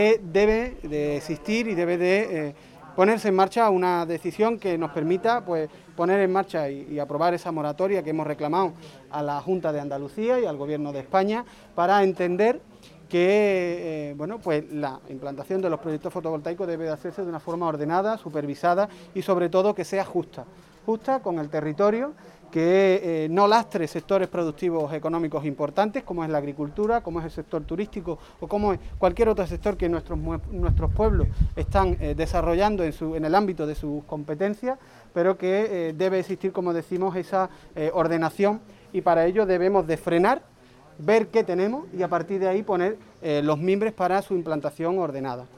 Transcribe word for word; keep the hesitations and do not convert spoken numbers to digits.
Debe de existir y debe de eh, ponerse en marcha una decisión que nos permita pues, poner en marcha y, y aprobar esa moratoria que hemos reclamado a la Junta de Andalucía y al Gobierno de España para entender que eh, bueno, pues la implantación de los proyectos fotovoltaicos debe de hacerse de una forma ordenada, supervisada y sobre todo que sea justa, justa con el territorio, que eh, no lastre sectores productivos económicos importantes como es la agricultura, como es el sector turístico o como es cualquier otro sector que nuestros, nuestros pueblos están eh, desarrollando en, su, en el ámbito de sus competencias, pero que eh, debe existir, como decimos, esa eh, ordenación y para ello debemos de frenar, ver qué tenemos y a partir de ahí poner eh, los mimbres para su implantación ordenada.